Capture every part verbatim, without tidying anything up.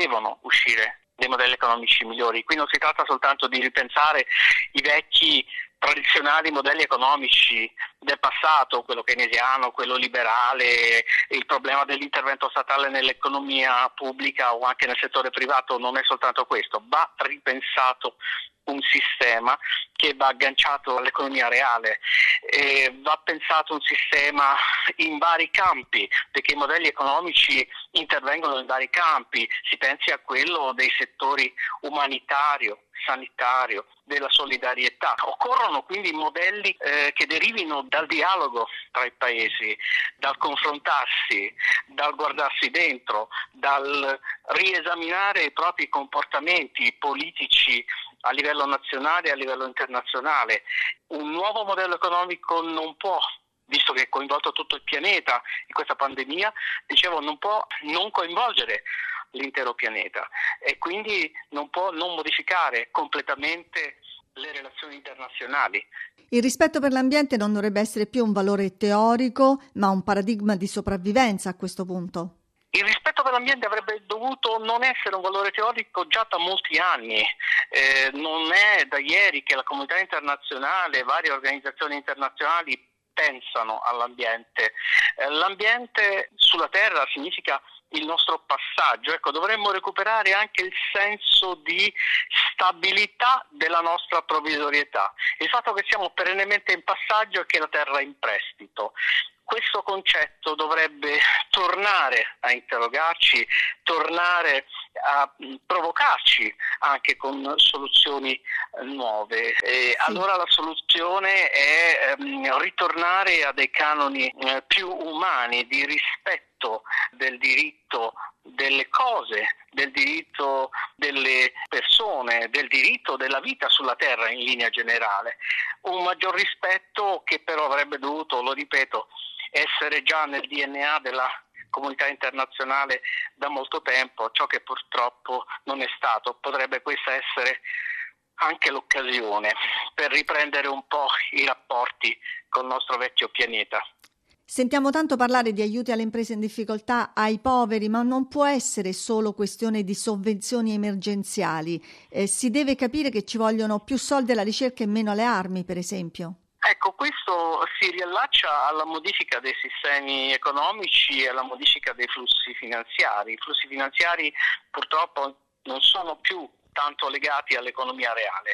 devono uscire dei modelli economici migliori. Qui non si tratta soltanto di ripensare i vecchi tradizionali modelli economici del passato, quello keynesiano, quello liberale, il problema dell'intervento statale nell'economia pubblica o anche nel settore privato non è soltanto questo, va ripensato un sistema che va agganciato all'economia reale, e va pensato un sistema in vari campi, perché i modelli economici intervengono in vari campi, si pensi a quello dei settori umanitario, sanitario, della solidarietà. Occorrono quindi modelli eh, che derivino dal dialogo tra i paesi, dal confrontarsi, dal guardarsi dentro, dal riesaminare i propri comportamenti politici a livello nazionale e a livello internazionale. Un nuovo modello economico non può, visto che è coinvolto tutto il pianeta in questa pandemia, dicevo, non può non coinvolgere l'intero pianeta e quindi non può non modificare completamente le relazioni internazionali. Il rispetto per l'ambiente non dovrebbe essere più un valore teorico, ma un paradigma di sopravvivenza a questo punto. Il rispetto per l'ambiente avrebbe dovuto non essere un valore teorico già da molti anni. Eh, non è da ieri che la comunità internazionale, varie organizzazioni internazionali pensano all'ambiente. Eh, l'ambiente sulla Terra significa il nostro passaggio. Ecco, dovremmo recuperare anche il senso di stabilità della nostra provvisorietà. Il fatto che siamo perennemente in passaggio e che la Terra è in prestito. Questo concetto dovrebbe tornare a interrogarci, tornare a provocarci anche con soluzioni nuove. E sì. Allora la soluzione è ehm, ritornare a dei canoni eh, più umani di rispetto del diritto delle cose, del diritto delle persone, del diritto della vita sulla terra in linea generale. Un maggior rispetto che però avrebbe dovuto, lo ripeto, essere già nel D N A della comunità internazionale da molto tempo, ciò che purtroppo non è stato. Potrebbe questa essere anche l'occasione per riprendere un po' i rapporti col nostro vecchio pianeta. Sentiamo tanto parlare di aiuti alle imprese in difficoltà, ai poveri, ma non può essere solo questione di sovvenzioni emergenziali. Eh, si deve capire che ci vogliono più soldi alla ricerca e meno alle armi, per esempio. Ecco, questo si riallaccia alla modifica dei sistemi economici e alla modifica dei flussi finanziari. I flussi finanziari purtroppo non sono più tanto legati all'economia reale.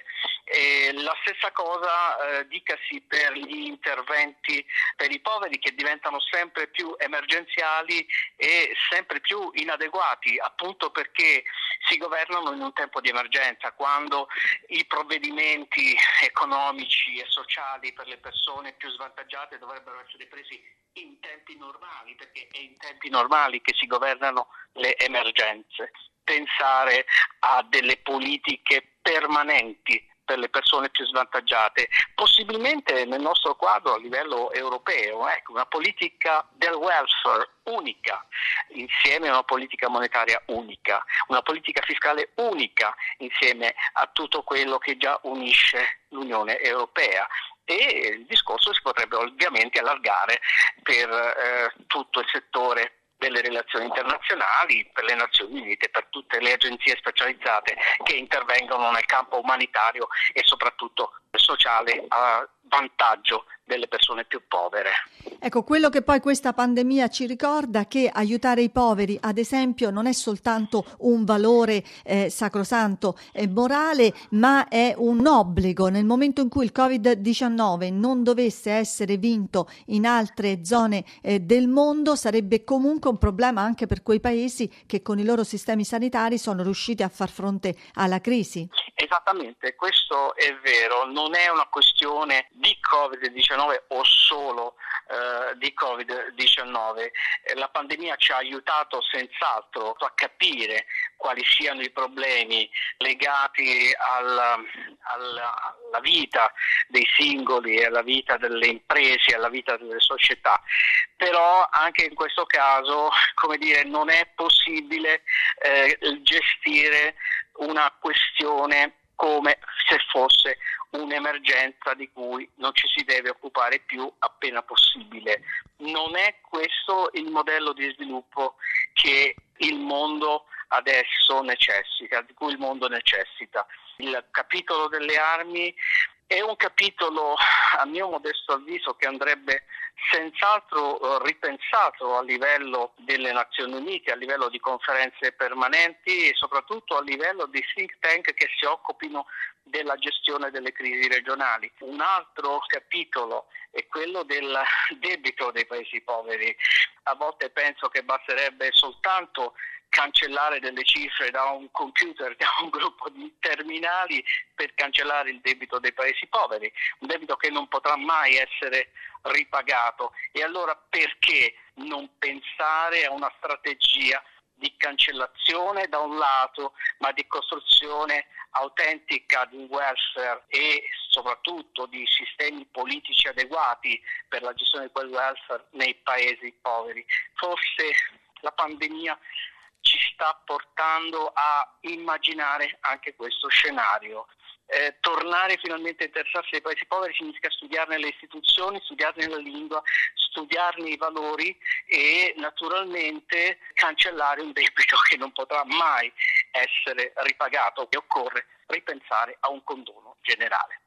E la stessa cosa eh, dicasi per gli interventi per i poveri, che diventano sempre più emergenziali e sempre più inadeguati, appunto perché si governano in un tempo di emergenza, quando i provvedimenti economici e sociali per le persone più svantaggiate dovrebbero essere presi in tempi normali, perché è in tempi normali che si governano le emergenze. Pensare a delle politiche permanenti per le persone più svantaggiate, possibilmente nel nostro quadro a livello europeo, ecco, una politica del welfare unica, insieme a una politica monetaria unica, una politica fiscale unica, insieme a tutto quello che già unisce l'Unione Europea. E il discorso si potrebbe ovviamente allargare per eh, tutto il settore delle relazioni internazionali, per le Nazioni Unite, per tutte le agenzie specializzate che intervengono nel campo umanitario e soprattutto sociale a vantaggio delle persone più povere. Ecco, quello che poi questa pandemia ci ricorda è che aiutare i poveri, ad esempio, non è soltanto un valore eh, sacrosanto e morale, ma è un obbligo. Nel momento in cui il covid diciannove non dovesse essere vinto in altre zone eh, del mondo, sarebbe comunque un problema anche per quei paesi che con i loro sistemi sanitari sono riusciti a far fronte alla crisi. Esattamente, questo è vero, non è una questione di covid diciannove o solo eh, di covid diciannove. La pandemia ci ha aiutato senz'altro a capire quali siano i problemi legati alla, alla, alla vita dei singoli, alla vita delle imprese, alla vita delle società. Però anche in questo caso, come dire, non è possibile eh, gestire una questione come se fosse un'emergenza di cui non ci si deve occupare più appena possibile. Non è questo il modello di sviluppo che il mondo adesso necessita, di cui il mondo necessita. Il capitolo delle armi è un capitolo, a mio modesto avviso, che andrebbe senz'altro ripensato a livello delle Nazioni Unite, a livello di conferenze permanenti e soprattutto a livello di think tank che si occupino della gestione delle crisi regionali. Un altro capitolo è quello del debito dei paesi poveri. A volte penso che basterebbe soltanto cancellare delle cifre da un computer, da un gruppo di terminali per cancellare il debito dei paesi poveri, un debito che non potrà mai essere ripagato. E allora perché non pensare a una strategia di cancellazione da un lato, ma di costruzione autentica di un welfare e soprattutto di sistemi politici adeguati per la gestione di quel welfare nei paesi poveri. Forse la pandemia ci sta portando a immaginare anche questo scenario. Eh, tornare finalmente a interessarsi ai paesi poveri significa studiarne le istituzioni, studiarne la lingua, studiarne i valori e naturalmente cancellare un debito che non potrà mai essere ripagato, e occorre ripensare a un condono generale.